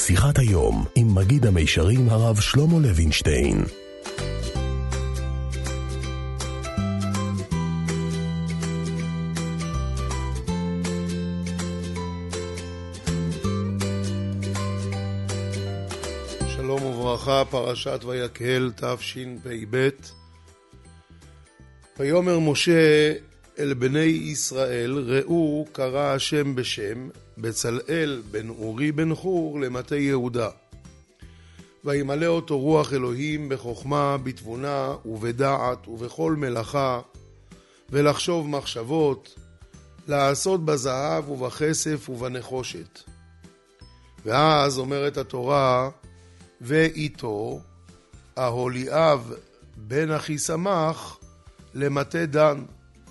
שיחת היום עם מגיד המישרים הרב שלמה לוינשטיין. שלום וברכה, פרשת ויקהל תשפ"ב. ויאמר משה אל בני ישראל, ראו קרא השם בשם בצלאל בן אורי בן חור למטה יהודה. וימלא אותו רוח אלוהים בחוכמה, בתבונה ובדעת ובכל מלאכה, ולחשוב מחשבות, לעשות בזהב ובכסף ובנחושת. ואז אומרת התורה, ואיתו אהוליאב בן אחיסמך למטה דן.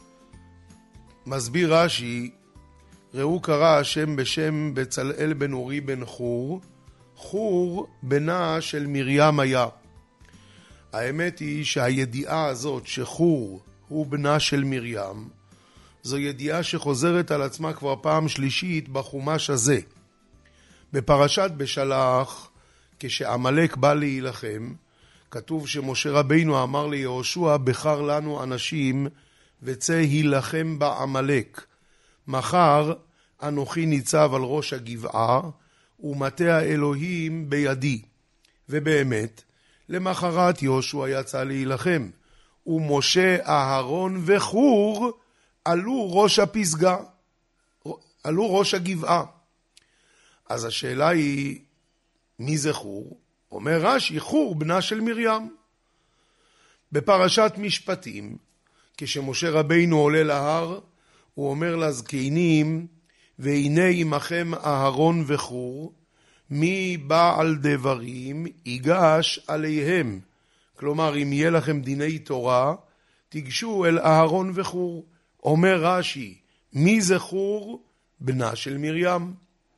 מסביר רש"י, ראו קרא השם בשם בצלאל בן אורי בן חור, חור בנה של מרים היה. האמת היא שהידיעה הזאת שחור הוא בנה של מרים, זו ידיעה שחוזרת על עצמה כבר פעם שלישית בחומש הזה. בפרשת בשלח, כשעמלק בא להילחם, כתוב שמשה רבינו אמר ליהושע, בחר לנו אנשים וצא הילחם בעמלק. מחר אנוכי ניצב על ראש הגבעה ומטה האלוהים בידי. ובאמת, למחרת יהושע יצא להילחם, ומשה, אהרון וחור עלו ראש הפסגה, עלו ראש הגבעה. אז השאלה היא, מי זה חור? אומר רש"י, חור בנה של מרים. בפרשת משפטים, כשמשה רבינו עולה להר, הוא אומר לזקנים, והנה עמכם אהרון וחור, מי בעל דברים ייגש עליהם. כלומר, אם יהיה לכם דיני תורה, תיגשו אל אהרון וחור. אומר רש"י, מי זה חור? בנה של מרים.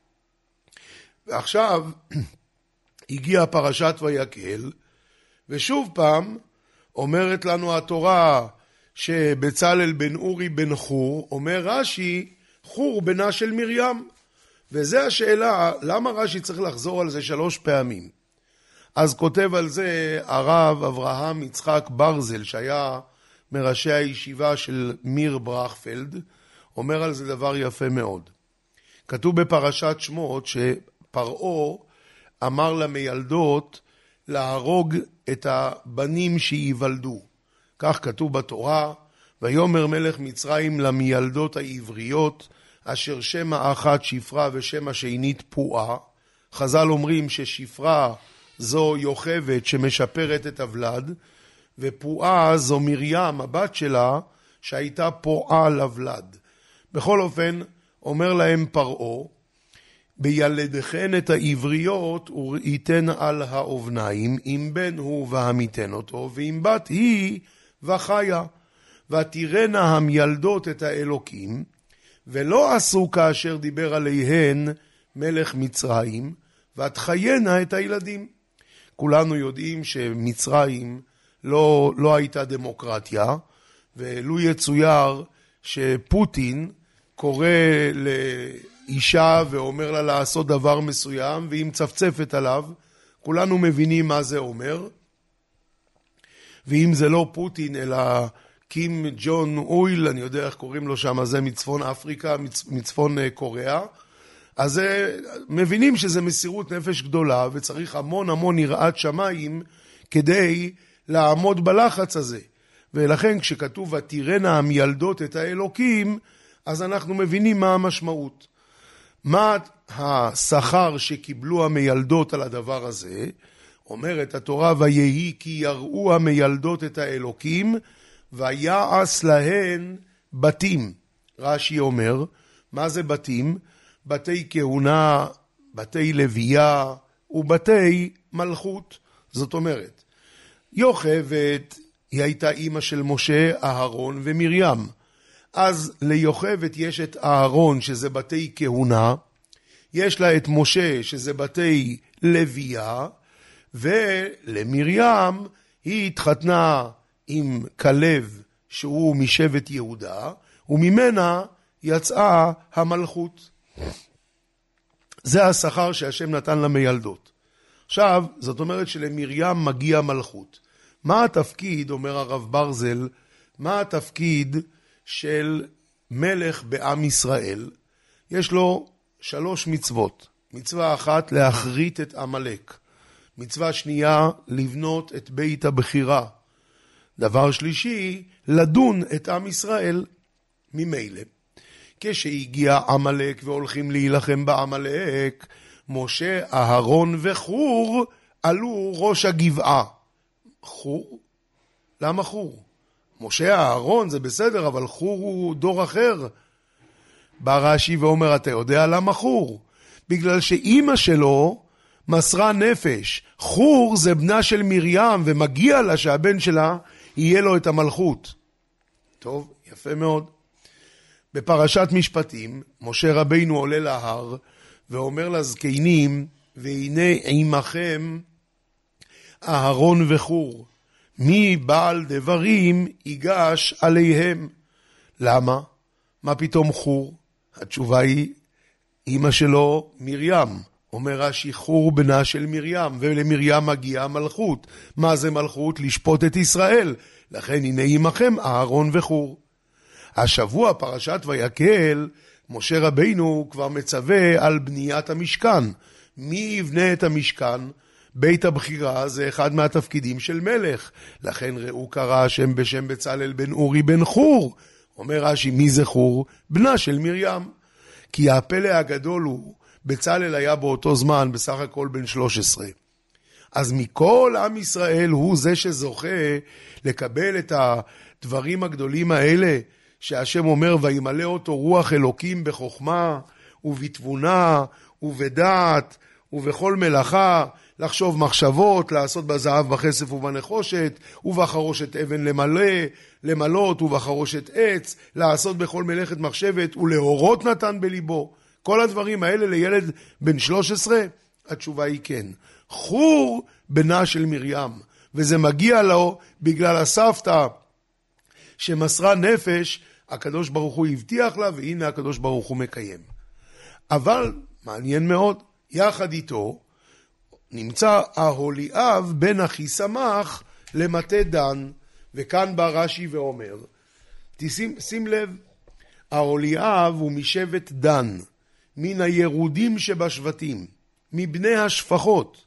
ועכשיו הגיעה פרשת ויקהל, ושוב פעם אומרת לנו התורה שבצלאל בן אורי בן חור, אומר רש"י, חור בנה של מרים. וזה השאלה, למה רש"י צריך לחזור על זה 3 פעמים? אז כותב על זה הרב אברהם יצחק ברזל, שהיה מראשי הישיבה של מיר ברכפלד, אומר על זה דבר יפה מאוד. כתוב בפרשת שמות שפרעה אמר למיילדות להרוג את הבנים שיוולדו. כך כתוב בתורה, ויאמר מלך מצרים למיילדות העבריות, אשר שם האחת שפרה ושם השנית פועה. חז"ל אומרים ששפרה זו יוכבת שמשפרת את הוולד, ופועה זו מרים, הבת שלה, שהייתה פועה לוולד. בכל אופן, אומר להם פרעה, בילדכן את העבריות וראיתן על האובניים, אם בן הוא והמיתן אותו, ואם בת היא וחיה. ותראינה המילדות את האלוקים, ולא עשו כאשר דיבר עליהן מלך מצרים, ותחיינה את הילדים. כולנו יודעים שמצרים לא הייתה דמוקרטיה, ולו יצויר שפוטין קורא לאישה ואומר לה לעשות דבר מסוים, והיא מצפצפת עליו, כולנו מבינים מה זה אומר. ואם זה לא פוטין, אלא קים ג'ון אויל, אני יודע איך קוראים לו שם, זה מצפון אפריקה, מצפון קוריאה, אז מבינים שזה מסירות נפש גדולה, וצריך המון המון יראת שמיים כדי לעמוד בלחץ הזה. ולכן כשכתוב ותראינה המילדות את האלוקים, אז אנחנו מבינים מה המשמעות. מה השכר שקיבלו המילדות על הדבר הזה? אומרת התורה, ויהי כי יראו המילדות את האלוקים, ויעש להן בתים. רש"י אומר, מה זה בתים? בתי כהונה, בתי לוויה ובתי מלכות. זאת אומרת, יוכבת היא הייתה אימא של משה, אהרון ומרים. אז ליוכבת יש את אהרון שזה בתי כהונה, יש לה את משה שזה בתי לוויה, ולמרים היא התחתנה עם כלב שהוא משבט יהודה, וממנה יצאה המלכות. זה השכר שהשם נתן למילדות. עכשיו, זאת אומרת שלמרים מגיע מלכות. מה התפקיד, אומר הרב ברזל, מה התפקיד של מלך בעם ישראל? יש לו 3 מצוות. מצווה אחת, להחריט את עמלק. מצווה שנייה, לבנות את בית הבחירה. דבר שלישי, לדון את עם ישראל. ממילא, כשהגיע עמלק והולכים להילחם בעמלק, משה, אהרון וחור עלו ראש הגבעה. חור? למה חור? משה, אהרון זה בסדר, אבל חור הוא דור אחר. בא רש"י ואומר, אתה יודע למה חור? בגלל שאימא שלו מסרה נפש. חור זה בנה של מרים, ומגיע לה שהבן שלה יהיה לו את המלכות. טוב, יפה מאוד. בפרשת משפטים, משה רבינו עולה להר, ואומר לזקנים, והנה עמכם אהרון וחור, מי בעל דברים ייגש עליהם. למה? מה פתאום חור? התשובה היא, אמא שלו מרים. אומר רש"י, חור בנה של מרים, ולמרים מגיעה מלכות. מה זה מלכות? לשפוט את ישראל. לכן הנה עמכם אהרון וחור. השבוע פרשת ויקהל, משה רבינו כבר מצווה על בניית המשכן. מי יבנה את המשכן? בית הבחירה זה אחד מהתפקידים של מלך. לכן ראו קרא השם בשם בצלאל בן אורי בן חור. אומר רש"י, מי זה חור? בנה של מרים. כי הפלא הגדול הוא, בצלאל היה באותו זמן בסך הכל בן 13. אז מכל עם ישראל הוא זה שזוכה לקבל את הדברים הגדולים האלה, שהשם אומר, וימלא אותו רוח אלוקים בחוכמה ובתבונה ובדעת ובכל מלאכה, לחשוב מחשבות, לעשות בזהב בכסף ובנחושת, ובחרושת אבן למלות, ובחרושת עץ, לעשות בכל מלאכת מחשבת, ולהורות נתן בליבו. כל הדברים האלה לילד בן 13? התשובה היא כן. חור בנה של מרים, וזה מגיע לו בגלל הסבתא שמסרה נפש, הקדוש ברוך הוא הבטיח לה, והנה הקדוש ברוך הוא מקיים. אבל, מעניין מאוד, יחד איתו, נמצא אהוליאב בן אחיסמך למטה דן, וכאן בא רש"י ואומר, שים לב, אהוליאב הוא משבט דן, מן הירודים שבשבטים, מבני השפחות,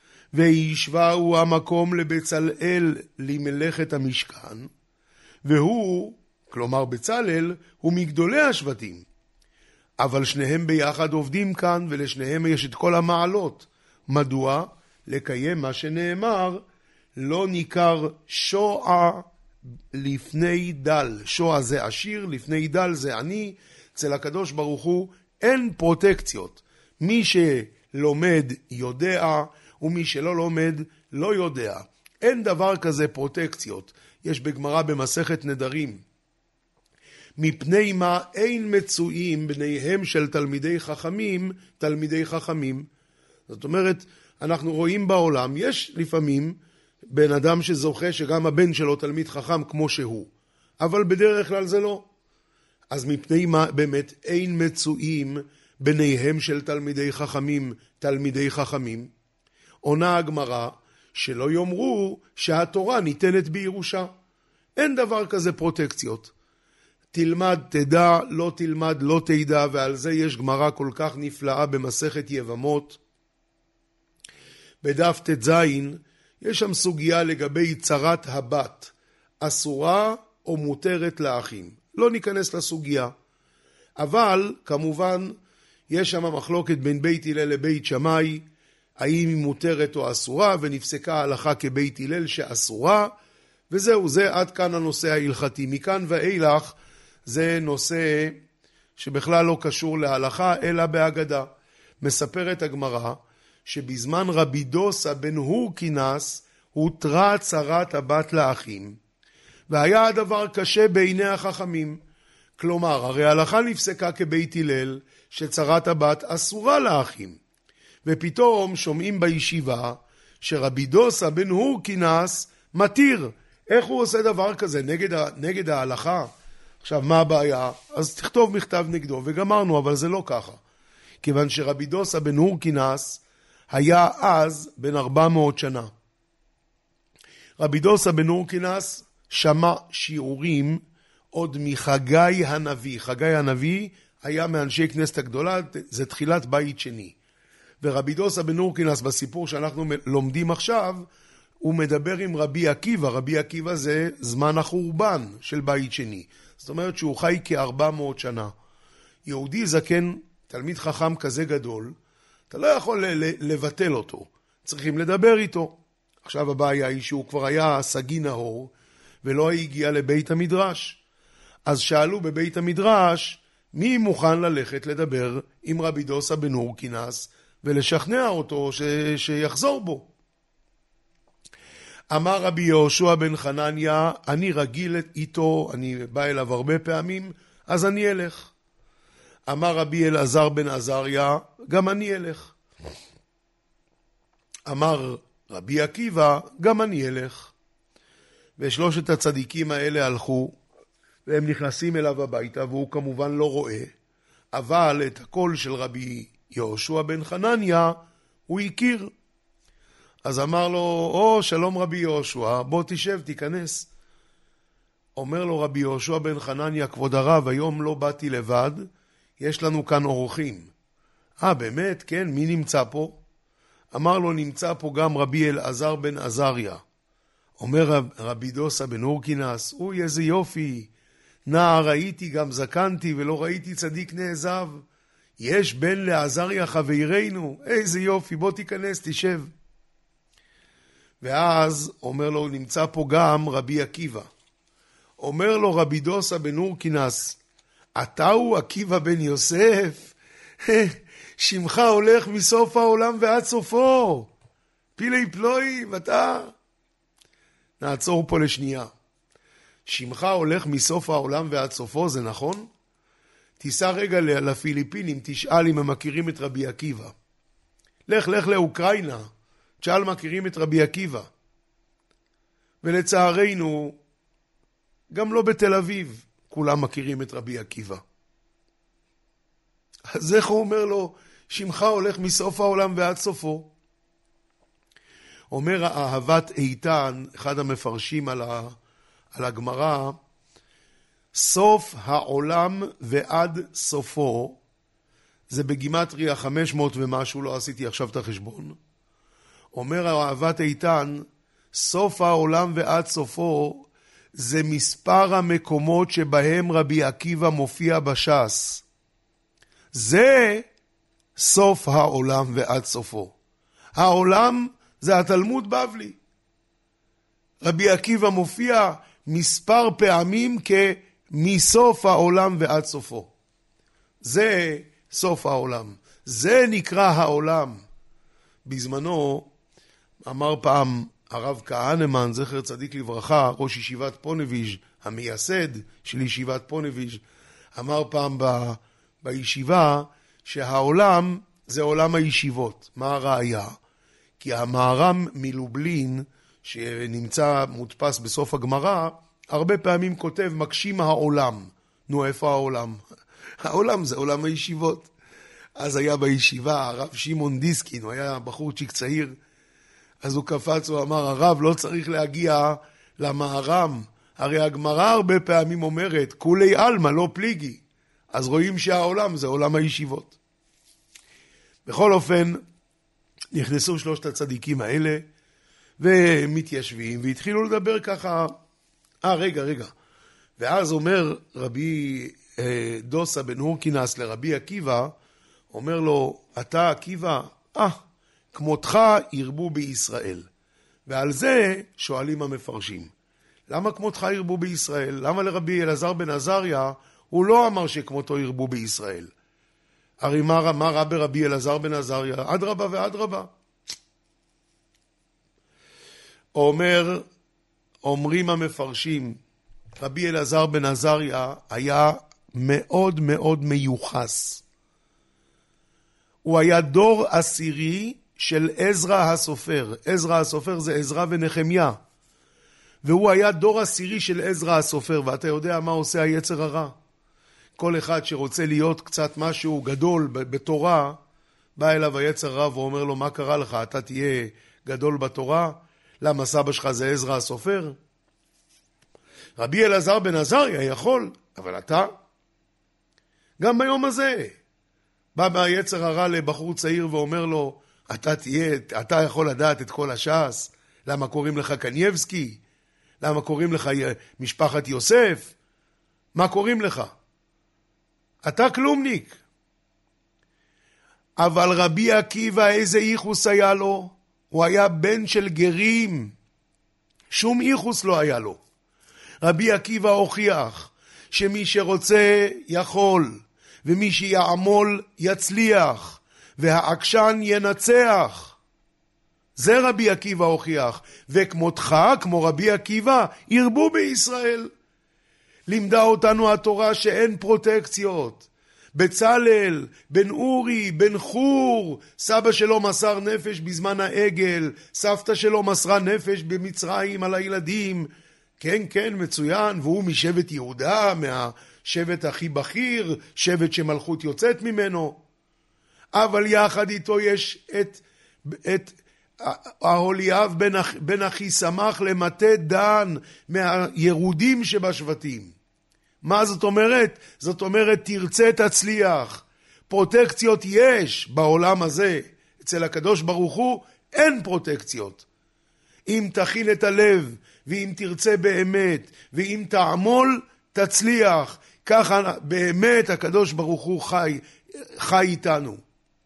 וישבהו המקום לבצלאל למלאכת המשכן, והוא, כלומר בצלאל, הוא מגדולי השבטים. אבל שניהם ביחד עובדים כאן, ולשניהם יש את כל המעלות. מדוע? לקיים מה שנאמר, לא ניכר שועה לפני דל. שועה זה עשיר, לפני דל זה עני. אצל הקדוש ברוך הוא אין פרוטקציות. מי שלומד יודע, ומי שלא לומד לא יודע. אין דבר כזה פרוטקציות. יש בגמרא במסכת נדרים. מפני מה אין מצויים בניהם של תלמידי חכמים. זאת אומרת, אנחנו רואים בעולם, יש לפעמים בן אדם שזוכה שגם הבן שלו תלמיד חכם כמו שהוא, אבל בדרך כלל זה לא. אז מפני מה באמת אין מצויים בניהם של תלמידי חכמים? עונה הגמרא, שלא יאמרו שהתורה ניתנת בירושה. אין דבר כזה פרוטקציות. תלמד תדע, לא תלמד לא תדע, ועל זה יש גמרא כל כך נפלאה במסכת יבמות. בדף ט"ז יש שם סוגיה לגבי צרת הבת, אסורה או מותרת לאחים. לא ניכנס לסוגיה, אבל כמובן יש שם מחלוקת בין בית הלל לבית שמאי, האם היא מותרת או אסורה, ונפסקה ההלכה כבית הלל שאסורה, וזהו, זה עד כאן הנושא ההלכתי. מכאן ואילך זה נושא שבכלל לא קשור להלכה, אלא בהגדה. מספרת הגמרא שבזמן רבי דוסה בן הורקינס הותרה צרת הבת לאחים, והיה הדבר קשה בעיני החכמים. כלומר, הרי ההלכה נפסקה כבית הלל שצרת הבת אסורה לאחים, ופתאום שומעים בישיבה שרבי דוסה בן הורקינס מתיר. איך הוא עושה דבר כזה נגד ההלכה? עכשיו, מה הבעיה? אז תכתוב מכתב נגדו, וגמרנו, אבל זה לא ככה. כיוון שרבי דוסה בן הורקינס היה אז בן 400 שנה. רבי דוסה בן הורקינס שמע שיעורים עוד מחגי הנביא. חגי הנביא היה מאנשי כנסת הגדולה, זה תחילת בית שני. ורבי דוסה בן הורקינס בסיפור שאנחנו לומדים עכשיו, הוא מדבר עם רבי עקיבא. רבי עקיבא זה זמן החורבן של בית שני. זאת אומרת שהוא חי כ-400 שנה. יהודי זקן, תלמיד חכם כזה גדול, אתה לא יכול לבטל אותו. צריכים לדבר איתו. עכשיו הבעיה היא שהוא כבר היה סגי נאור, ולא הגיע לבית המדרש. אז שאלו בבית המדרש, מי מוכן ללכת לדבר עם רבי דוסה בן הורקינס, ולשכנע אותו שיחזור בו. אמר רבי יהושע בן חנניה, אני רגיל איתו, אני בא אליו הרבה פעמים, אז אני אלך. אמר רבי אלעזר בן עזריה, גם אני אלך. אמר רבי עקיבא, גם אני אלך. ושלושת הצדיקים האלה הלכו, והם נכנסים אליו הביתה, והוא כמובן לא רואה, אבל את הקול של רבי יהושע בן חנניה הוא הכיר. אז אמר לו, שלום רבי יהושע, בוא תשב, תיכנס. אומר לו רבי יהושע בן חנניה, כבוד הרב, היום לא באתי לבד, יש לנו כאן אורחים. באמת? כן, מי נמצא פה? אמר לו, נמצא פה גם רבי אלעזר בן עזריה. אומר רבי דוסה בן הורקינס, אוי איזה יופי, נער ראיתי גם זקנתי ולא ראיתי צדיק נעזב. יש בן לעזריה חברינו, איזה יופי, בוא תיכנס, תשב. ואז אומר לו, נמצא פה גם רבי עקיבא. אומר לו רבי דוסה בן הורקינס, אתה הוא עקיבא בן יוסף? שמך הולך מסוף העולם ועד סופו. פילי פלואים, אתה... נעצור פה לשנייה. שמך הולך מסוף העולם ועד סופו, זה נכון? תיסע רגע לפיליפינים, תשאל אם הם מכירים את רבי עקיבא. לך לאוקראינה, תשאל מכירים את רבי עקיבא. ולצערנו, גם לא בתל אביב, כולם מכירים את רבי עקיבא. אז איך הוא אומר לו, שמך הולך מסוף העולם ועד סופו? אומר אהבת איתן, אחד המפרשים על הגמרא, סוף העולם ועד סופו, זה בגימטריה 500 ומשהו, לא עשיתי עכשיו את החשבון. אומר אהבת איתן, סוף העולם ועד סופו, זה מספר המקומות שבהם רבי עקיבא מופיע בש"ס. זה סוף העולם ועד סופו. העולם זה התלמוד בבלי. רבי עקיבא מופיע מספר פעמים כמסוף העולם ועד סופו. זה סוף העולם. זה נקרא העולם. בזמנו אמר פעם הרב כהנמן, זכר צדיק לברכה, ראש ישיבת פונביז', המייסד של ישיבת פונביז', אמר פעם בישיבה שהעולם זה עולם הישיבות. מה הראיה? כי המהר"ם מלובלין, שנמצא מודפס בסוף הגמרא, הרבה פעמים כותב מגשים העולם. נו, איפה העולם? העולם זה עולם הישיבות. אז היה בישיבה הרב שמעון דיסקין, הוא היה בחורצ'יק צעיר, אז הוא קפץ, הוא אמר, הרב לא צריך להגיע למהר"ם, הרי הגמרא הרבה פעמים אומרת, כולי אלמה, לא פליגי. אז רואים שהעולם זה עולם הישיבות. בכל אופן, נכנסו שלושת הצדיקים האלה, ומתיישבים, והתחילו לדבר ככה, רגע. ואז אומר רבי דוסה בן הורקינס לרבי עקיבא, אומר לו, אתה עקיבא, כמותך ירבו בישראל. ועל זה שואלים המפרשים. למה כמותך ירבו בישראל? למה לרבי אלעזר בן עזריה הוא לא אמר שכמותו ירבו בישראל? הרי מה רע ברבי אלעזר בן עזריה? אדרבה ואדרבה. אומרים המפרשים, רבי אלעזר בן עזריה היה מאוד מאוד מיוחס. הוא היה דור עשירי של עזרא הסופר. עזרא הסופר זה עזרא ונחמיה. והוא היה דור עשירי של עזרא הסופר, ואתה יודע מה עושה היצר הרע. כל אחד שרוצה להיות קצת משהו גדול בתורה, בא אליו היצר הרע ואומר לו, מה קרה לך? אתה תהיה גדול בתורה? למה סבא שלך זה עזרא הסופר? רבי אלעזר בן עזריה יכול, אבל אתה? גם ביום הזה בא היצר הרע לבחור צעיר ואומר לו, אתה יכול לדעת את כל הש"ס? למה קוראים לך קנייבסקי? למה קוראים לך משפחת יוסף? מה קוראים לך? אתה כלומניק. אבל רבי עקיבא, איזה ייחוס היה לו? הוא היה בן של גרים. שום ייחוס לא היה לו. רבי עקיבא הוכיח שמי שרוצה יכול, ומי שיעמול יצליח, והעקשן ינצח. זה רבי עקיבא הוכיח. וכמותך, כמו רבי עקיבא, ירבו בישראל. לימדה אותנו התורה שאין פרוטקציות. בצלאל, בן אורי, בן חור, סבא שלו מסר נפש בזמן העגל, סבתא שלו מסרה נפש במצרים על הילדים. כן, כן, מצוין, והוא משבט יהודה, מהשבט הכי בכיר, שבט שמלכות יוצאת ממנו. אבל יחד איתו יש את אהוליאב בן אחי סמך למטה דן, מהירודים שבשבטים. מה זאת אומרת? זאת אומרת, תרצה תצליח. פרוטקציות יש בעולם הזה. אצל הקדוש ברוך הוא אין פרוטקציות. אם תכין את הלב, ואם תרצה באמת, ואם תעמול, תצליח. ככה באמת הקדוש ברוך הוא חי איתנו.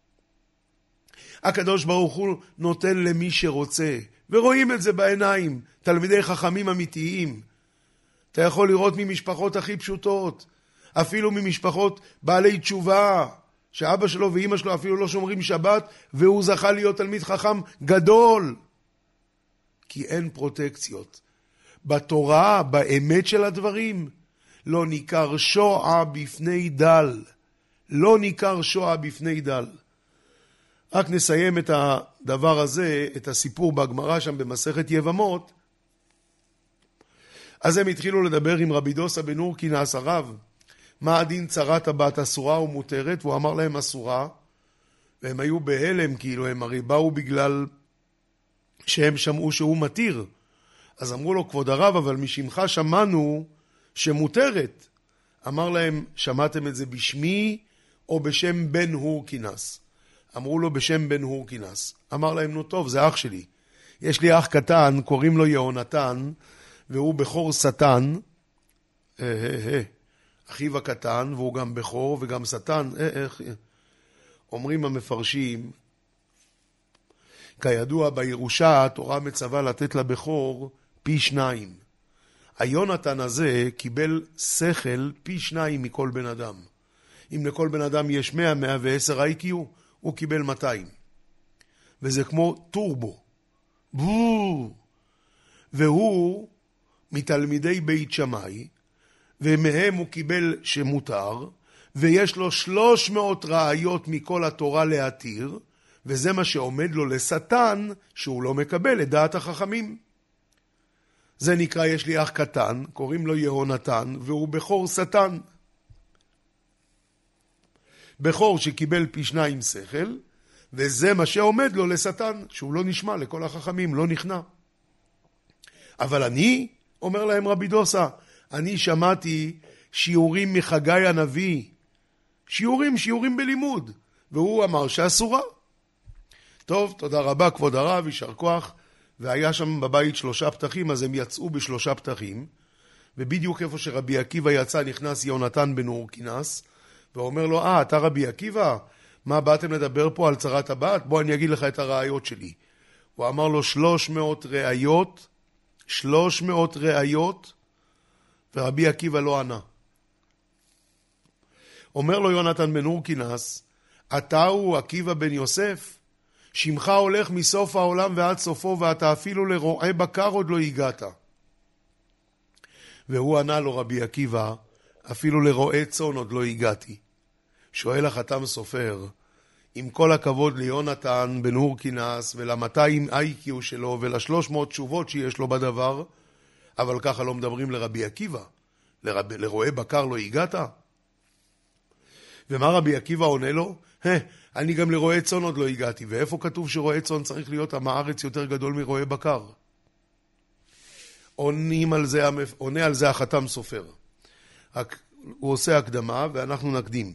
הקדוש ברוך הוא נותן למי שרוצה, ורואים את זה בעיניים, תלמידי חכמים אמיתיים. אתה יכול לראות ממשפחות הכי פשוטות, אפילו ממשפחות בעלי תשובה, שאבא שלו ואמא שלו אפילו לא שומרים שבת, והוא זכה להיות תלמיד חכם גדול. כי אין פרוטקציות. בתורה, באמת של הדברים, לא ניכר שועה בפני דל. לא ניכר שועה בפני דל. רק נסיים את הדבר הזה, את הסיפור בגמרא שם במסכת יבמות. אז הם התחילו לדבר עם רבי דוסא בן אורקינס הרב, מה הדין צרת הבת, אסורה ומותרת? והוא אמר להם אסורה, והם היו בהלם, כאילו הם הרי באו בגלל שהם שמעו שהוא מתיר. אז אמרו לו, כבוד הרב, אבל משמך שמענו שמותרת. אמר להם, שמעתם את זה בשמי או בשם בן הורקינס? אמרו לו, בשם בן הורקינס. אמר להם, נו טוב, זה אח שלי. יש לי אח קטן, קוראים לו יהונתן, והוא בכור שטן, אחיו הקטן, והוא גם בכור וגם שטן. אומרים המפרשים, כידוע בירושה התורה מצווה לתת לבכור פי 2. היונתן הזה קיבל שכל פי 2 מכל בן אדם. אם לכל בן אדם יש 100, 110 IQ, הוא קיבל 200. וזה כמו טורבו. והוא מתלמידי בית שמאי, ומהם הוא קיבל שמותר, ויש לו 300 ראיות מכל התורה להתיר, וזה מה שעומד לו לשטן, שהוא לא מקבל את דעת החכמים. זה נקרא, יש לי אח קטן, קוראים לו יהונתן, והוא בכור שטן. בכור שקיבל פי 2 שכל, וזה מה שעומד לו לשטן, שהוא לא נשמע לכל החכמים, לא נכנע. אבל אני, אומר להם רבי דוסא, אני שמעתי שיעורים מחגי הנביא, שיעורים בלימוד, והוא אמר שאסורה. טוב, תודה רבה כבוד הרב, יישר כוח, והיה שם בבית 3 פתחים, אז הם יצאו ב3 פתחים, ובדיוק איפה שרבי עקיבא יצא, נכנס יהונתן בן הורקינס, ואומר לו, אתה רבי עקיבא, מה באתם לדבר פה על צרת הבת? בוא אני אגיד לך את הראיות שלי. הוא אמר לו 300 ראיות, ורבי עקיבא לא ענה. אומר לו יונתן בן הורקינס, אתה הוא עקיבא בן יוסף? שמך הולך מסוף העולם ועד סופו, ואתה אפילו לרועה בקר עוד לא הגעת. והוא ענה לו רבי עקיבא, אפילו לרועה צאן עוד לא הגעתי. שואל החתם סופר, עם כל הכבוד ליונתן בן הורקינס ול200 IQ שלו ול300 תשובות שיש לו בדבר, אבל ככה לא מדברים לרבי עקיבא. לרועה בקר לא הגעת? ומה רבי עקיבא עונה לו? אני גם לרועה צאן עוד לא הגעתי. ואיפה כתוב שרועה צאן צריך להיות עם הארץ יותר גדול מרועה בקר? עונה על זה החתם סופר. הוא עושה הקדמה ואנחנו נקדים.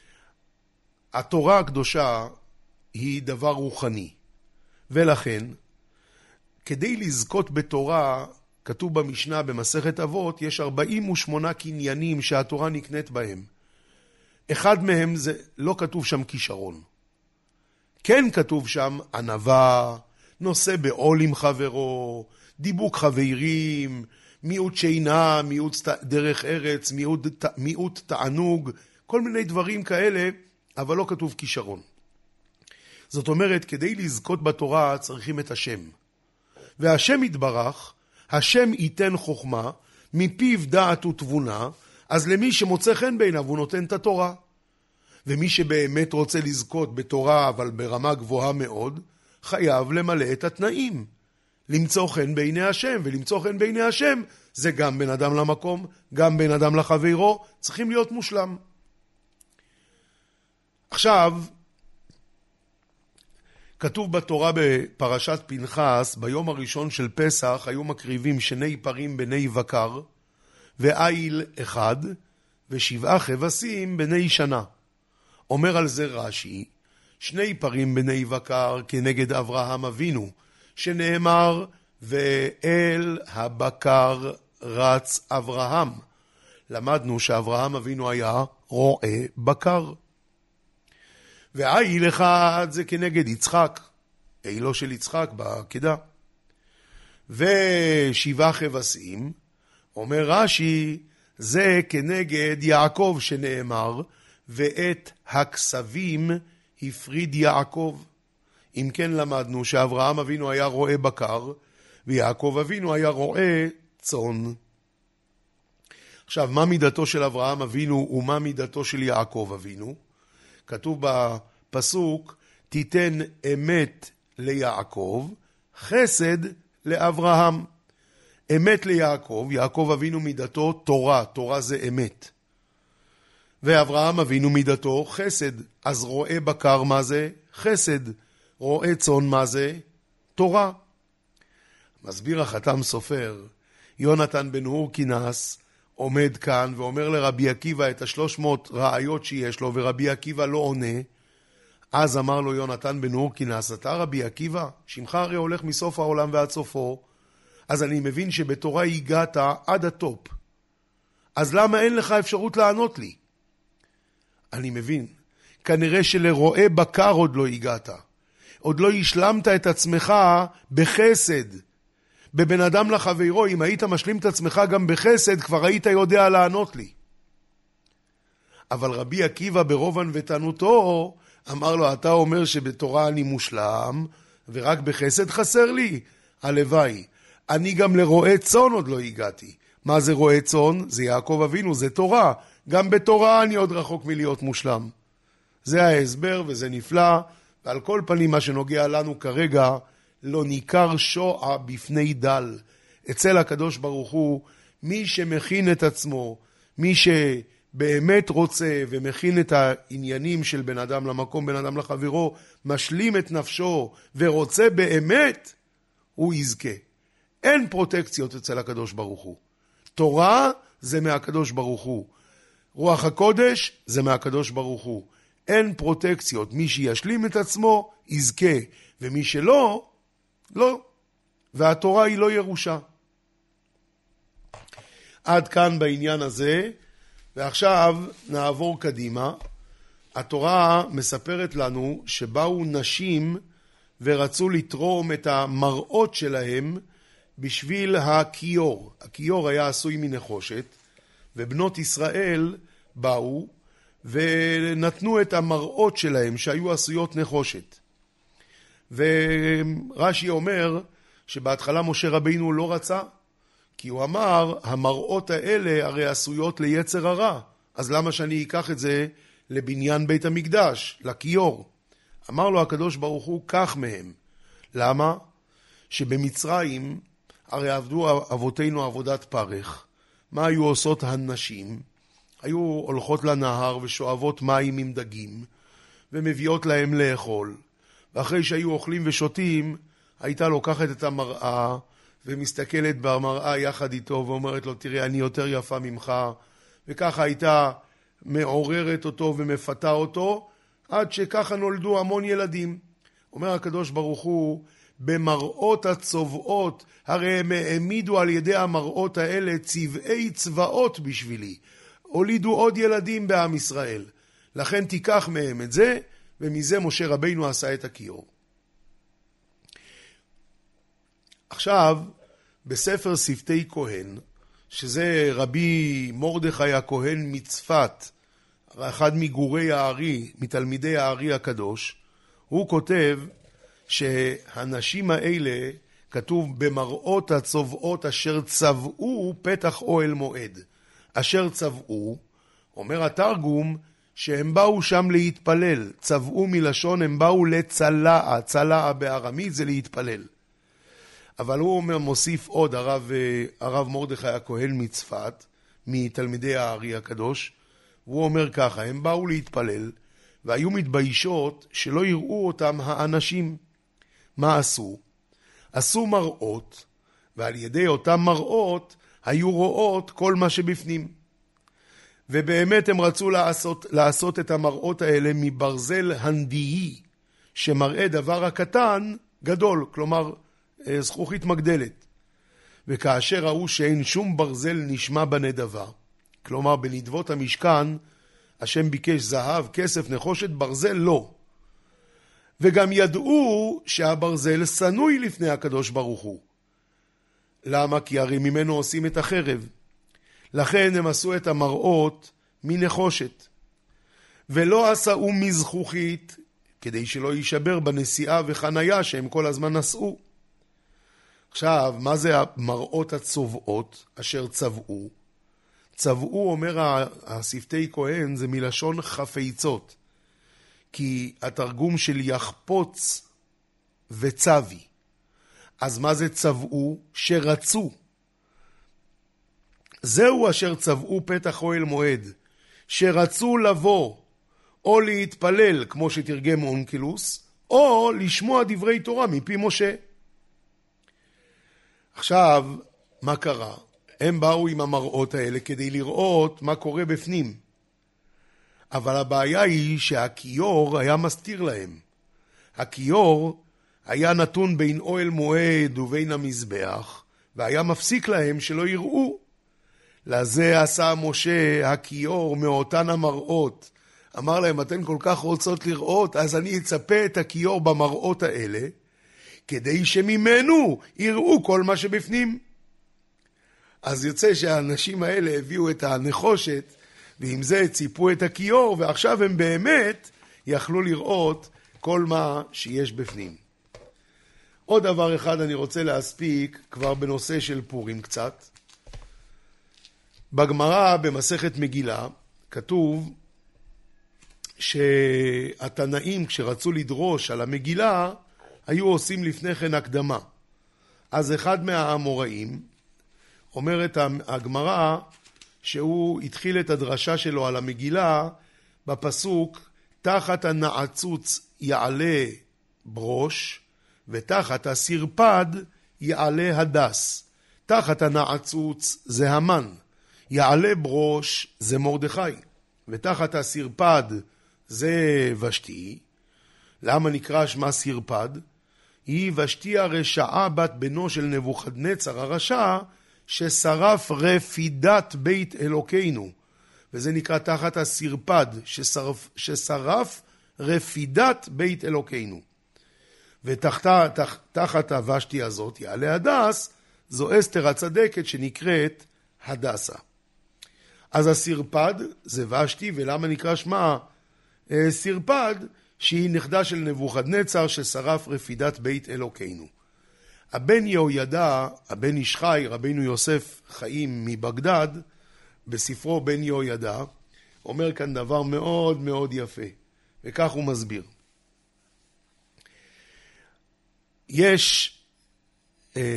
התורה הקדושה היא דבר רוחני. ולכן, כדי לזכות בתורה, כתוב במשנה במסכת אבות, יש 48 קניינים שהתורה נקנית בהם. אחד מהם זה, לא כתוב שם כישרון. כן כתוב שם ענווה, נושא בעול עם חברו, דיבוק חברים, מיעוט שינה, מיעוט דרך ארץ, מיעוט תענוג, כל מיני דברים כאלה, אבל לא כתוב כישרון. זאת אומרת, כדי לזכות בתורה צריכים את השם. והשם יתברך, השם ייתן חוכמה, מפיו דעת ותבונה, אז למי שמוצא חן בעיניו הוא נותן את התורה. ומי שבאמת רוצה לזכות בתורה, אבל ברמה גבוהה מאוד, חייב למלא את התנאים. למצוא חן בעיני השם, ולמצוא חן בעיני השם, זה גם בן אדם למקום, גם בן אדם לחברו, צריכים להיות מושלם. עכשיו, כתוב בתורה בפרשת פנחס, ביום הראשון של פסח היו מקריבים 2 פרים בני בקר, ואיל 1, ו7 כבשים בני שנה. אומר על זה רש"י, 2 פרים בני בקר כנגד אברהם אבינו, שנאמר, ואל הבקר רץ אברהם. למדנו שאברהם אבינו היה רועה בקר. והאיל 1 זה כנגד יצחק, אילו של יצחק בעקדה. ו7 כבשים, אומר רש"י, זה כנגד יעקב שנאמר, ואת הכסבים הפריד יעקב. אם כן למדנו שאברהם אבינו היה רועה בקר, ויעקב אבינו היה רועה צאן. עכשיו, מה מידתו של אברהם אבינו ומה מידתו של יעקב אבינו? כתוב בפסוק, תיתן אמת ליעקב, חסד לאברהם. אמת ליעקב, יעקב אבינו מידתו תורה, תורה זה אמת. ואברהם אבינו מידתו חסד. אז רועה בקר מה זה? חסד. רועה צאן מה זה? תורה. מסביר החתם סופר, יונתן בן הורקינס עומד כאן ואומר לרבי עקיבא את 300 ראיות שיש לו, ורבי עקיבא לא עונה. אז אמר לו יונתן בן הורקינס, אתה רבי עקיבא? שמך הרי הולך מסוף העולם ועד סופו, אז אני מבין שבתורה הגעת עד הטופ. אז למה אין לך אפשרות לענות לי? אני מבין, כנראה שלרועה בקר עוד לא הגעת. עוד לא השלמת את עצמך בחסד. בבן אדם לחברו, אם היית משלים את עצמך גם בחסד, כבר היית יודע לענות לי. אבל רבי עקיבא ברוב ענוותנותו, אמר לו, אתה אומר שבתורה אני מושלם, ורק בחסד חסר לי? הלוואי. אני גם לרועה צאן עוד לא הגעתי. מה זה רועה צאן? זה יעקב אבינו, זה תורה. גם בתורה אני עוד רחוק מלהיות מושלם. זה ההסבר וזה נפלא, ועל כל פנים מה שנוגע לנו כרגע, לא ניכר שועה בפני דל. אצל הקדוש ברוך הוא, מי שמכין את עצמו, מי שבאמת רוצה ומכין את העניינים של בן אדם למקום, בן אדם לחברו, משלים את נפשו ורוצה באמת, הוא יזכה. אין פרוטקציות אצל הקדוש ברוך הוא. תורה זה מהקדוש ברוך הוא. רוח הקודש זה מהקדוש ברוך הוא. אין פרוטקציות. מי שישלים את עצמו יזכה, ומי שלא, לא. והתורה היא לא ירושה. עד כאן בעניין הזה, ועכשיו נעבור קדימה. התורה מספרת לנו שבאו נשים ורצו לתרום את המראות שלהם בשביל הכיור. הכיור היה עשוי מנחושת, ובנות ישראל באו ונתנו את המראות שלהם שהיו עשויות נחושת. ורש"י אומר שבהתחלה משה רבינו לא רצה, כי הוא אמר, המראות האלה הרי עשויות ליצר הרע, אז למה שאני אקח את זה לבניין בית המקדש, לכיור? אמר לו הקדוש ברוך הוא, קח מהם. למה? שבמצרים הרי עבדו אבותינו עבודת פרך. מה היו עושות הנשים? היו הולכות לנהר ושואבות מים עם דגים, ומביאות להם לאכול. ואחרי שהיו אוכלים ושותים, הייתה לוקחת את המראה, ומסתכלת במראה יחד איתו, ואומרת לו, תראה, אני יותר יפה ממך, וככה הייתה מעוררת אותו ומפתה אותו, עד שככה נולדו המון ילדים. אומר הקדוש ברוך הוא, במראות הצובעות, הרי הם העמידו על ידי המראות האלה צבעי צבאות בשבילי. הולידו עוד ילדים בעם ישראל. לכן תיקח מהם את זה, ומזה משה רבינו עשה את הכיור. עכשיו, בספר שפתי כהן, שזה רבי מרדכי הכהן מצפת, אחד מגורי הארי, מתלמידי הארי הקדוש, הוא כותב שהנשים האלה, כתוב במראות הצובעות אשר צבעו פתח אוהל מועד. אשר צבעו, אומר התרגום, שהם באו שם להתפלל. צבעו מלשון, הם באו לצלעה. צלעה בארמית זה להתפלל. אבל הוא אומר, מוסיף עוד הרב מרדכי הכהן מצפת, מתלמידי הארי הקדוש, והוא אומר ככה, הם באו להתפלל, והיו מתביישות שלא יראו אותם האנשים. מה עשו? עשו מראות, ועל ידי אותם מראות היו רואות כל מה שבפנים. ובאמת הם רצו לעשות את המראות האלה מברזל הנדיעי, שמראה דבר הקטן גדול, כלומר זכוכית מגדלת. וכאשר ראו שאין שום ברזל נשמע בנדבה, כלומר בנדבות המשכן, השם ביקש זהב, כסף, נחושת, ברזל לא. וגם ידעו שהברזל סנוי לפני הקדוש ברוך הוא. למה? כי הרי ממנו עושים את החרב. לכן הם עשו את המראות מנחושת. ולא עשו מזכוכית, כדי שלא יישבר בנסיעה וחנייה שהם כל הזמן נסעו. עכשיו, מה זה המראות הצובעות אשר צבעו? צבעו, אומר השפתי כהן, זה מלשון חפיצות. כי התרגום של יחפוץ וצבי. אז מה זה צבעו? שרצו. זהו אשר צבעו פתח אוהל מועד. שרצו לבוא או להתפלל, כמו שתרגם אונקלוס, או לשמוע דברי תורה מפי משה. עכשיו, מה קרה? הם באו עם המראות האלה כדי לראות מה קורה בפנים. אבל הבעיה היא שהכיור היה מסתיר להם. הכיור היה נתון בין אוהל מועד ובין המזבח, והיה מפסיק להם שלא יראו. לזה עשה משה הכיור מאותן המראות. אמר להם, אתן כל כך רוצות לראות, אז אני אצפה את הכיור במראות האלה, כדי שממנו יראו כל מה שבפנים. אז יוצא שהאנשים האלה הביאו את הנחושת, ועם זה ציפו את הכיור, ועכשיו הם באמת יכלו לראות כל מה שיש בפנים. עוד דבר אחד אני רוצה להספיק כבר בנושא של פורים קצת. בגמרא במסכת מגילה כתוב שהתנאים כשרצו לדרוש על המגילה היו עושים לפני כן הקדמה. אז אחד מהאמוראים אומרת הגמרא שהוא התחיל את הדרשה שלו על המגילה בפסוק תחת הנעצוץ יעלה ברוש ותחת הסרפד יעלה הדס. תחת הנעצוץ זה המן, יעלה ברוש זה מרדכי, ותחת הסרפד זה ושתי. למה נקרא שמה סרפד? היא ושתי הרשעה בת בנו של נבוכדנצר הרשע, ששרף רפידת בית אלוקינו, וזה נקרא תחת הסרפד, ששרף רפידת בית אלוקינו. ותחת הוושתי הזאת יעלה הדס, זו אסתר הצדקת שנקראת הדסה. אז הסרפד זה ושתי, ולמה נקרא שמה סרפד? שהיא נכדה של נבוכדנצר ששרף רפידת בית אלוקינו. הבן יהוידע, הבן איש חי, רבינו יוסף חיים מבגדד, בספרו בן יהוידע, אומר כאן דבר מאוד מאוד יפה, וכך הוא מסביר. יש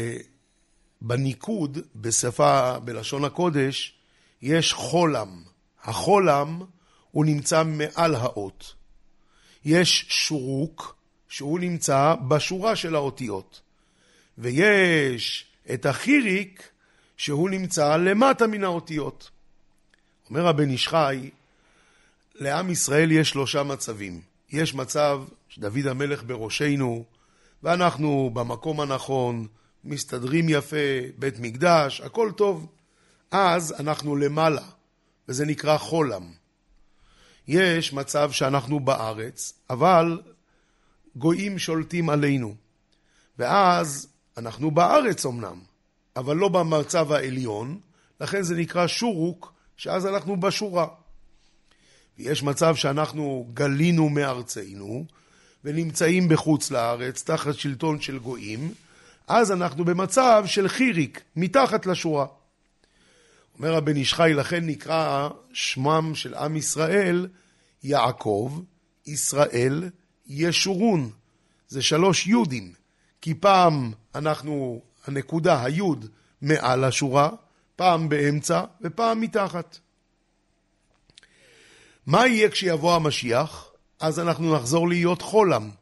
בניקוד, בשפה, בלשון הקודש, יש חולם. החולם הוא נמצא מעל האות. יש שורוק שהוא נמצא בשורה של האותיות. ויש את החיריק שהוא נמצא למטה מן האותיות. אומר הבן איש חי, לעם ישראל יש 3 מצבים. יש מצב שדוד המלך בראשנו, ואנחנו במקום הנכון, מסתדרים יפה, בית מקדש, הכל טוב. אז אנחנו למעלה, וזה נקרא חולם. יש מצב שאנחנו בארץ, אבל גויים שולטים עלינו. ואז אנחנו בארץ אמנם, אבל לא במצב העליון, לכן זה נקרא שורוק, שאז אנחנו בשורה. ויש מצב שאנחנו גלינו מארצנו, ונמצאים בחוץ לארץ, תחת שלטון של גויים, אז אנחנו במצב של חיריק, מתחת לשורה. אומר הבן איש חי, לכן נקרא שמם של עם ישראל, יעקב, ישראל, ישורון. זה 3 יודים, כי פעם אנחנו, הנקודה, היוד, מעל השורה, פעם באמצע ופעם מתחת. מה יהיה כשיבוא המשיח? אז אנחנו נחזור להיות חולם.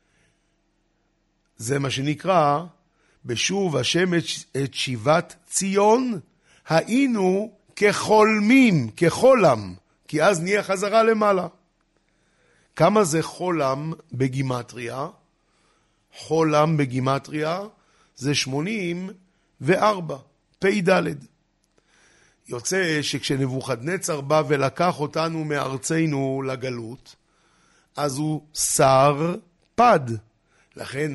זה מה שנקרא, בשוב השם את שיבת ציון, היינו כחולמים, כחולם, כי אז נהיה חזרה למעלה. כמה זה חולם בגימטריה? חולם בגימטריה זה 84, פי ד'. יוצא שכשנבוכדנצר בא ולקח אותנו מארצנו לגלות, אז הוא שר פד. לכן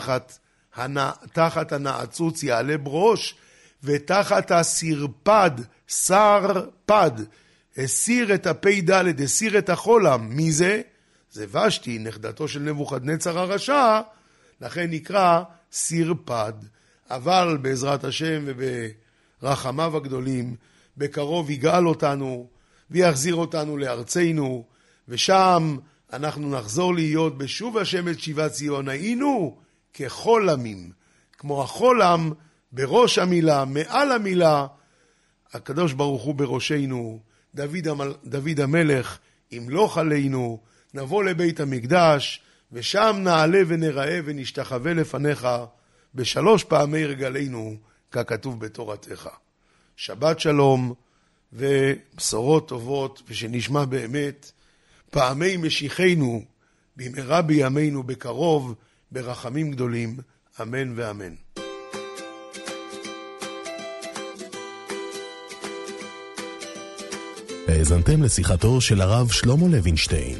תחת הנעצוץ יעלה בראש, ותחת הסרפד שר פד. הסיר את הפי ד', הסיר את החולם. מי זה? זה ושתי, נכדתו של נבוכדנצר הרשע, לכן נקרא סרפד. אבל בעזרת השם וברחמיו הגדולים, בקרוב יגאל אותנו ויחזיר אותנו לארצנו, ושם אנחנו נחזור להיות בשוב השם את שיבת ציון, היינו כחולמים, כמו החולם בראש המילה, מעל המילה. הקדוש ברוך הוא בראשנו, דוד המלך ימלוך עלינו, נבוא לבית המקדש, ושם נעלה ונראה ונשתחווה לפניך ב3 פעמי רגלינו, ככתוב בתורתך. שבת שלום ובשורות טובות, ושנשמע באמת פעמי משיחנו במהרה בימינו בקרוב, ברחמים גדולים, אמן ואמן. האזנתם לשיחתו של הרב שלמה לוינשטיין.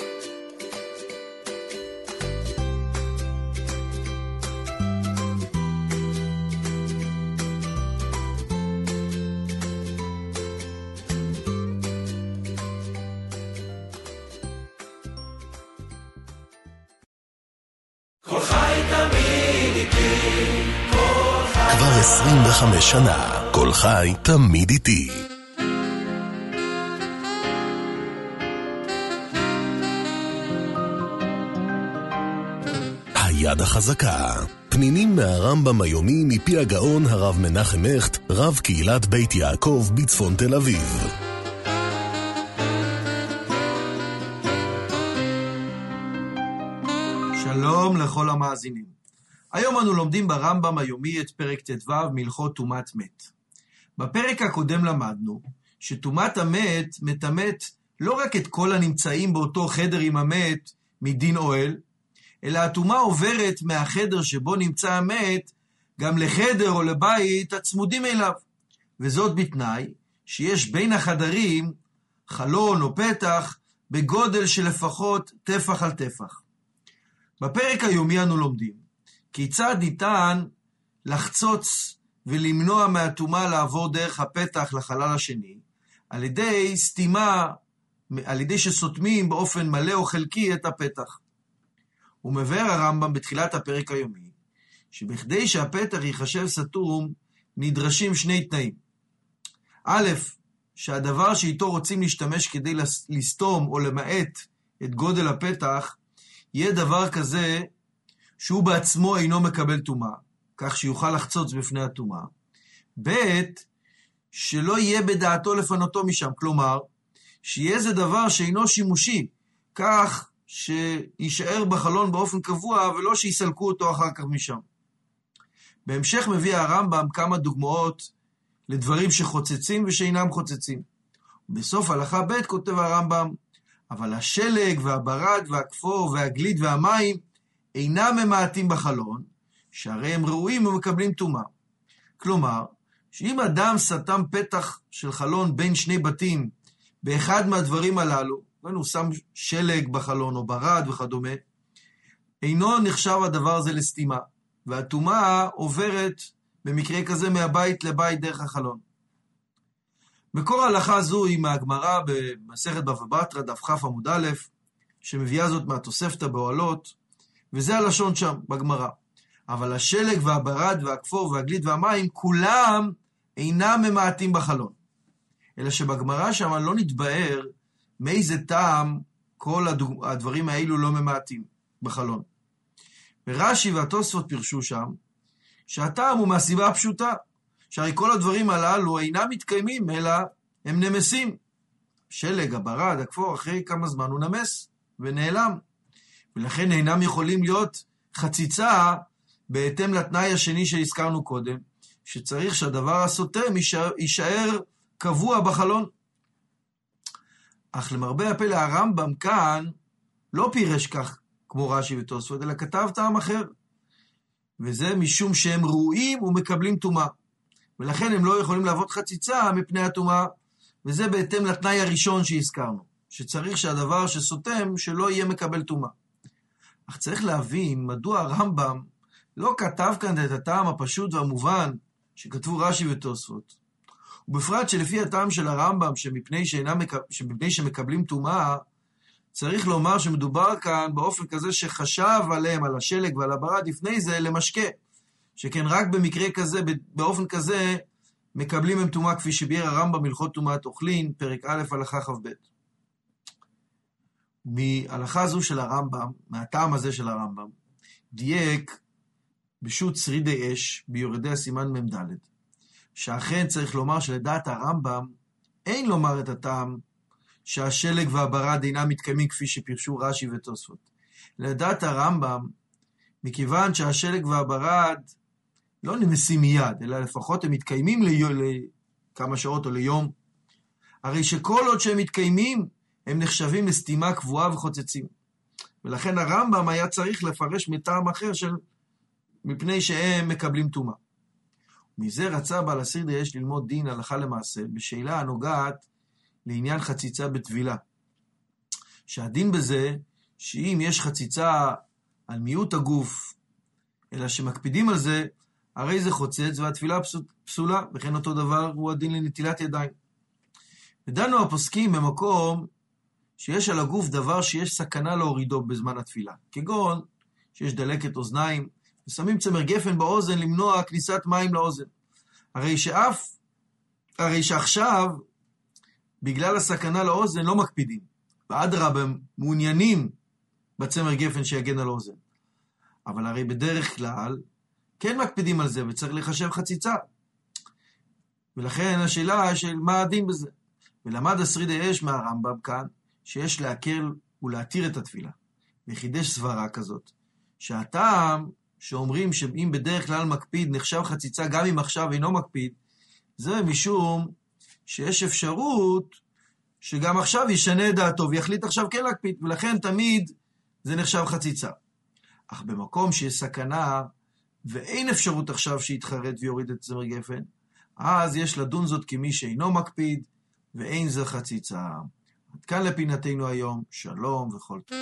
כבר 25 שנה, כל חי תמיד איתי. היד החזקה, פנינים מהרמב"ם היומי מפי הגאון הרב מנחם הכט, רב קהילת בית יעקב בצפון תל אביב. שלום לכל המאזינים. היום אנו לומדים ברמב"ם היומי את פרק ט"ו מהלכות טומאת מת. בפרק הקודם למדנו שטומאת המת מטמאת לא רק את כל הנמצאים באותו חדר עם המת מדין אוהל, אלא הטומאה עוברת מהחדר שבו נמצא המת גם לחדר או לבית הצמודים אליו, וזאת בתנאי שיש בין החדרים חלון או פתח בגודל של לפחות טפח על טפח. בפרק היומי אנו לומדים כיצד ניתן לחצוץ ולמנוע מהטומאה לעבור דרך הפתח לחלל השני, על ידי סתימה, על ידי שסותמים באופן מלא או חלקי את הפתח. הוא מבאר הרמב"ם בתחילת הפרק היומי, שבכדי שהפתח ייחשב סתום, נדרשים 2 תנאים. א', שהדבר שאיתו רוצים להשתמש כדי לסתום או למעט את גודל הפתח, יהיה דבר כזה שהוא בעצמו אינו מקבל טומאה, כך שיוכל לחצוץ בפני הטומאה. ב', שלא יהיה בדעתו לפנותו משם, כלומר, שיהיה זה דבר שאינו שימושי, כך שישאר בחלון באופן קבוע, ולא שיסלקו אותו אחר כך משם. בהמשך מביא הרמב"ם כמה דוגמאות לדברים שחוצצים ושאינם חוצצים. בסוף הלכה ב' כותב הרמב"ם, אבל השלג והברד והכפור והגליד והמים אינם ממעטים בחלון, שהרי הם ראויים ומקבלים טומאה. כלומר, שאם אדם סתם פתח של חלון בין שני בתים באחד מהדברים הללו, הוא שם שלג בחלון או ברד וכדומה, אינו נחשב הדבר הזה לסתימה, והטומאה עוברת במקרה כזה מהבית לבית דרך החלון. מקור ההלכה זו היא מהגמרא במסכת בבא בתרא דף כ' עמוד א', שמביאה זאת מהתוספתא באוהלות, וזה הלשון שם בגמרא. אבל השלג והברד והכפור והגליד והמים כולם אינם ממעטים בחלון. אלא שבגמרא שם לא נתבאר מאיזה טעם כל הדברים האלו לא ממעטים בחלון. ורש"י והתוספות פירשו שם שהטעם הוא מהסיבה הפשוטה, שהרי כל הדברים הללו אינם מתקיימים, אלא הם נמסים. שלג, הברד, הכפור, אחרי כמה זמן הוא נמס ונעלם. ולכן אינם יכולים להיות חציצה בהתאם לתנאי השני שהזכרנו קודם, שצריך שהדבר הסותם יישאר קבוע בחלון. אך למרבה הפלא הרמב"ם כאן לא פירש כך כמו רש"י ותוספות, אלא כתב טעם אחר. וזה משום שהם ראויים ומקבלים טומאה. ולכן הם לא יכולים לעבוד חציצה מפני הטומאה, וזה בהתאם לתנאי הראשון שהזכרנו, שצריך שהדבר שסותם שלא יהיה מקבל טומאה. אך צריך להבין מדוע הרמב"ם לא כתב כאן את הטעם הפשוט והמובן שכתבו רש"י ותוספות. ובפרט שלפי הטעם של הרמב"ם שמפני שמקבלים טומאה, צריך לומר שמדובר כאן באופן כזה שחשב עליהם, על השלג ועל הברד, לפני זה למשקה. שכן רק במקרה כזה, באופן כזה, מקבלים הם טומאה, כפי שביאר הרמב"ם הלכות טומאת אוכלין, פרק א' הלכה כ"ב. מהלכה זו של הרמב"ם, מהטעם הזה של הרמב"ם, דייק בשו"ת שרידי אש, ביורדי הסימן מ"ד, שאכן צריך לומר שלדעת הרמב"ם, אין לומר את הטעם שהשלג והברד אינם מתקיימים כפי שפירשו רש"י ותוספות. לדעת הרמב"ם, מכיוון שהשלג והברד לא נמסים מיד, אלא לפחות הם מתקיימים לכמה שעות או ליום, הרי שכל עוד שהם מתקיימים, הם נחשבים לסתימה קבועה וחוצצים. ולכן הרמב"ם היה צריך לפרש מטעם אחר מפני שהם מקבלים טומאה. מזה רצה בעל השרידי אש ללמוד דין הלכה למעשה, בשאלה הנוגעת לעניין חציצה בטבילה. שהדין בזה, שאם יש חציצה על מיעוט הגוף, אלא שמקפידים על זה, הרי זה חוצץ והתפילה פסולה, וכן אותו דבר הוא הדין לנטילת ידיים. ודנו הפוסקים במקום שיש על הגוף דבר שיש סכנה להורידו בזמן התפילה, כגון שיש דלקת אוזניים, ושמים צמר גפן באוזן למנוע כניסת מים לאוזן. הרי שעכשיו, בגלל הסכנה לאוזן לא מקפידים, ואדרבה מעוניינים בצמר גפן שיגן על האוזן. אבל הרי בדרך כלל כן מקפידים על זה, וצריך לחשב חציצה. ולכן השאלה של מה הדין בזה. ולמד השרידי אש מהרמב"ם כאן, שיש להקל ולהתיר את התפילה. וחידש סברה כזאת, שהטעם שאומרים שאם בדרך כלל מקפיד נחשב חציצה גם אם עכשיו אינו מקפיד, זה משום שיש אפשרות שגם עכשיו ישנה את דעתו ויחליט עכשיו כן להקפיד, ולכן תמיד זה נחשב חציצה. אך במקום שיש סכנה ואין אפשרות עכשיו שיתחרט ויוריד את צמר גפן, אז יש לדון זאת כמי שאינו מקפיד ואין זה חציצה. עד כאן לפינתנו היום, שלום וכל טוב.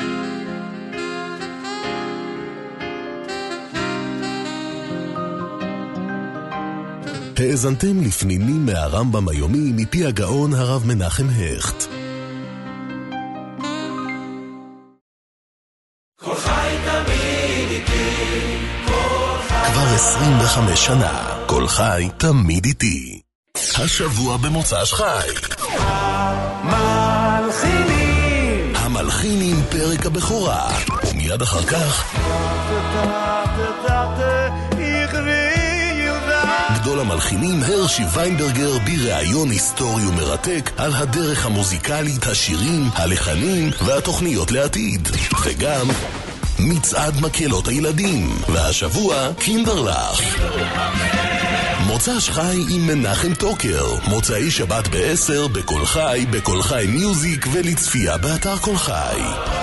האזנתם לפנינים מהרמב"ם היומי מפי הגאון הרב מנחם הכט. כל חי תמיד איתי, כבר 25 שנה, כל חי תמיד איתי. השבוע במוצ"ש חי. המלחינים פרק הבכורה, ומיד אחר כך גדול המלחינים הרשי ויינברגר בראיון היסטורי ומרתק על הדרך המוזיקלית, השירים, הלחנים והתוכניות לעתיד. וגם מצעד מקהלות הילדים, והשבוע קינדרלך. מוצ"ש חי עם מנחם טוקר, מוצאי שבת ב-10 בכל חי, בכל חי מיוזיק ולצפייה באתר כל חי.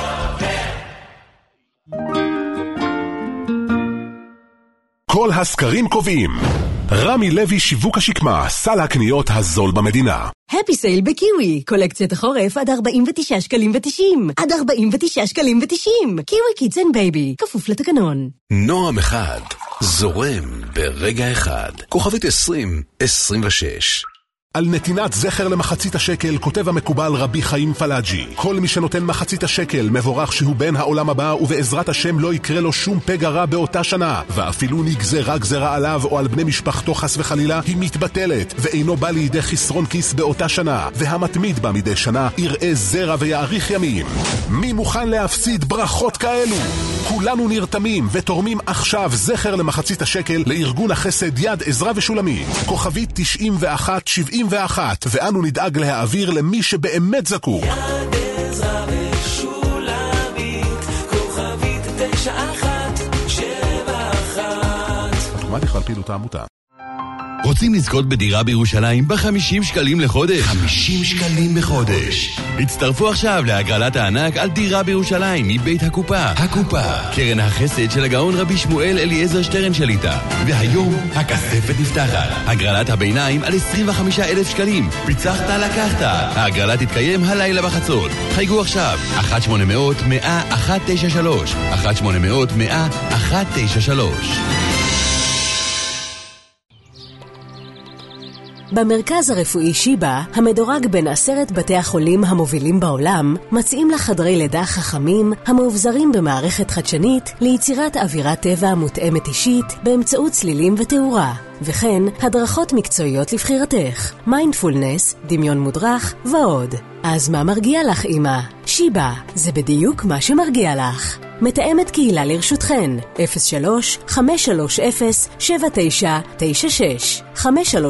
כל הסקרים קובעים. רמי לוי שיווק השקמה, סל הקניות הזול במדינה. הפי סייל בקיווי, קולקציית החורף עד 49 שקלים ו90. עד 49 שקלים ו90. קיווי קידס אנד בייבי, כפוף לתקנון. נועם אחד, זורם ברגע אחד. כוכבית 2026. על נתינת זכר למחצית השקל כותב המקובל רבי חיים פלאג'י. כל מי שנותן מחצית השקל מבורך שהוא בן העולם הבא, ובעזרת השם לא יקרה לו שום פגע רע באותה שנה, ואפילו נגזרה גזרה עליו או על בני משפחתו חס וחלילה היא מתבטלת, ואינו בא לידי חסרון כיס באותה שנה, והמתמיד בה מדי שנה יראה זרע ויאריך ימים. מי מוכן להפסיד ברכות כאלו? כולנו נרתמים ותורמים עכשיו זכר למחצית השקל לארגון החסד יד עזרא ושולמית, כוכבית 9171, ואנו נדאג להעביר למי שבאמת זקוק. יד עזרא ושולמית, כוכבית 9171. אוטומטית על פעילות העמותה. רוצים לזכות בדירה בירושלים ב-50 שקלים לחודש? 50 שקלים בחודש. הצטרפו עכשיו להגרלת הענק על דירה בירושלים מבית הקופה. הקופה, קרן החסד של הגאון רבי שמואל אליעזר שטרן שליטה. והיום הכספת נפתחת. הגרלת הביניים על 25,000 שקלים. פיצחת לקחת. ההגרלה תתקיים הלילה בחצות. חייגו עכשיו 1-800-100-193 1-800-100-193. במרכז הרפואי שיבא, המדורג בין 10 בתי החולים המובילים בעולם, מציעים לך חדרי לידה חכמים, המאובזרים במערכת חדשנית, ליצירת אווירת טבע מותאמת אישית, באמצעות צלילים ותאורה. וכן, הדרכות מקצועיות לבחירתך, מיינדפולנס, דמיון מודרך ועוד. אז מה מרגיע לך, אמא? שיבא, זה בדיוק מה שמרגיע לך. מתאמת קהילה לרשותכן, 03-530-7996 530-7996.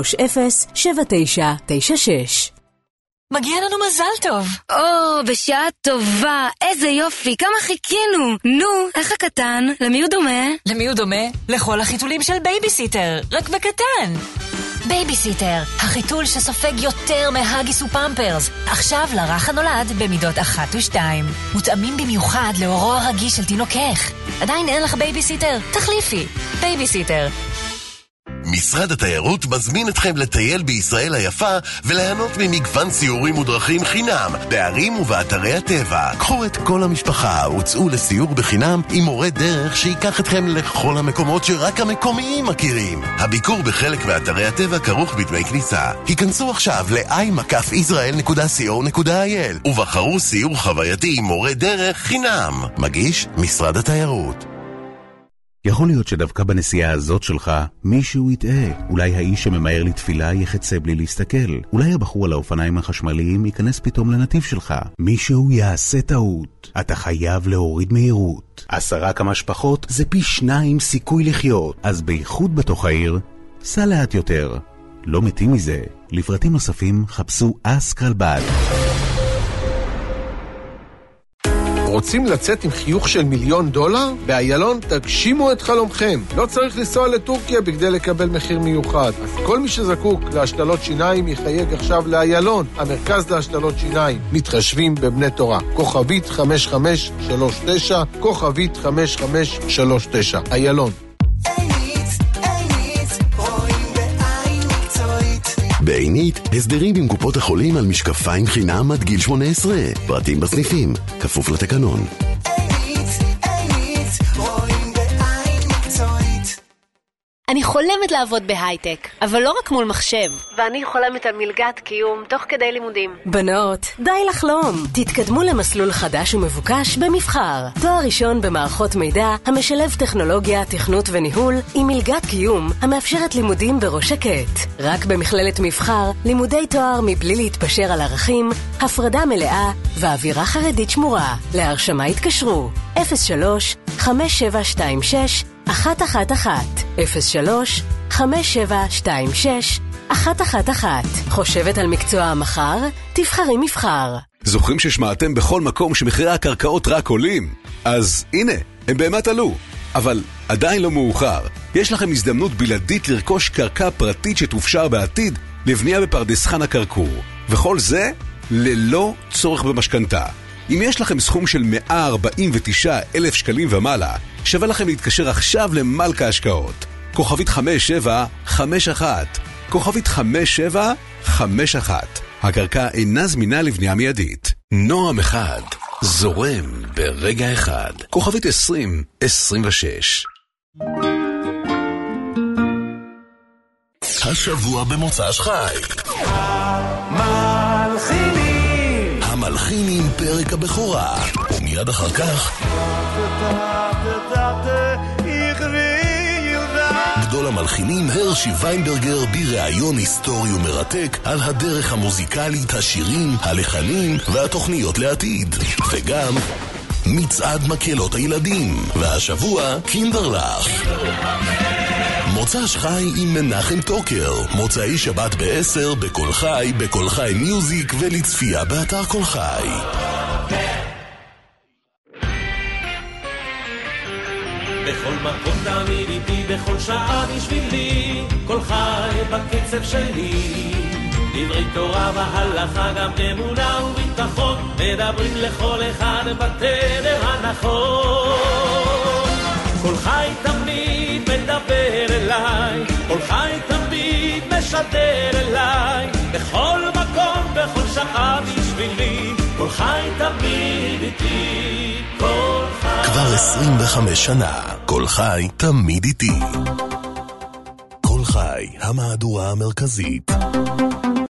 מגיע לנו מזל טוב. בשעה טובה, איזה יופי, כמה חיכינו. נו, איך הקטן? למי הוא דומה? למי הוא דומה? לכל החיתולים של בייביסיטר, רק בקטן. בייביסיטר, החיתול שסופג יותר מהגיס ופמפרס. עכשיו לרך הנולד במידות 1 ו2. מותאמים במיוחד לאורו הרגיש של תינוקך. עדיין אין לך בייביסיטר? תחליפי. בייביסיטר. משרד התיירות מזמין אתכם לטייל בישראל היפה וליהנות ממגוון סיורים ודרכים חינם בערים ובאתרי הטבע. קחו את כל המשפחה וצאו לסיור בחינם עם מורה דרך שיקח אתכם לכל המקומות שרק המקומיים מכירים. הביקור בחלק מאתרי הטבע כרוך בדמי כניסה. היכנסו עכשיו ל-i-israel.co.il ובחרו סיור חווייתי עם מורה דרך חינם. מגיש משרד התיירות. יכול להיות שדווקא בנסיעה הזאת שלך מישהו יטעה. אולי האיש שממהר לתפילה יחצה בלי להסתכל. אולי הבחור על האופניים החשמליים ייכנס פתאום לנתיב שלך. מישהו יעשה טעות. אתה חייב להוריד מהירות. 10 כמה שפחות זה פי 2 סיכוי לחיות. אז בייחוד בתוך העיר, סע לאט יותר. לא מתים מזה. לפרטים נוספים חפשו אסקרלבד. רוצים לצאת עם חיוך של $1,000,000? באיילון תגשימו את חלומכם. לא צריך לנסוע לטורקיה בכדי לקבל מחיר מיוחד. אז כל מי שזקוק להשתלות שיניים יחייג עכשיו לאיילון, המרכז להשתלות שיניים. מתחשבים בבני תורה. כוכבית 5539, כוכבית 5539. איילון. בעינית, הסדרים עם קופות החולים על משקפיים חינם עד גיל 18. פרטים בסניפים, כפוף לתקנון. אני חולמת לעבוד בהייטק, אבל לא רק מול מחשב. ואני חולמת על מלגת קיום תוך כדי לימודים. בנות, די לחלום. תתקדמו למסלול חדש ומבוקש במבחר. תואר ראשון במערכות מידע המשלב טכנולוגיה, תכנות וניהול עם מלגת קיום המאפשרת לימודים בראש שקט. רק במכללת מבחר, לימודי תואר מבלי להתפשר על ערכים, הפרדה מלאה ואווירה חרדית שמורה. להרשמה התקשרו 03-5726-111 03-5726-111 חושבת על מקצוע המחר? תבחרי מבחר. זוכרים ששמעתם בכל מקום שמחירי הקרקעות רק עולים? אז הנה, הם באמת עלו. אבל עדיין לא מאוחר. יש לכם הזדמנות בלעדית לרכוש קרקע פרטית שתופשר בעתיד לבנייה בפרדס חנה כרכור. וכל זה ללא צורך במשכנתה. אם יש לכם סכום של 149,000 שקלים ומעלה, שווה לכם להתקשר עכשיו למלכה השקעות. כוכבית 5751. כוכבית 5751. הקרקע אינה זמינה לבנייה מיידית. נועם אחד. זורם ברגע אחד. כוכבית 2026. השבוע במוצ"ש חי. המלחינים פרק הבכורה. ומיד אחר כך גדול המלחינים הרשי ויינברגר בראיון היסטורי ומרתק על הדרך המוזיקלית, השירים, הלחנים והתוכניות לעתיד. וגם מצעד מקהלות הילדים. והשבוע קינדרלך. מוצ"ש חי עם מנחם טוקר. מוצאי שבת ב-10 בכל חי, בכל חי מיוזיק ולצפייה באתר כל חי. בכל מקום תמיד איתי, בכל שעה בשבילי, כל חי בקצב שלי. דברי תורה והלכה, גם אמונה וביטחון, מדברים לכל אחד בתדר הנכון. כל חי תמיד מדבר אליי, כל חי תמיד משדר אליי, בכל מקום, בכל שעה בשבילי, כל חי תמיד איתי, כל חי. כבר 25 שנה, כל חי תמיד איתי. כל חי, המהדורה המרכזית.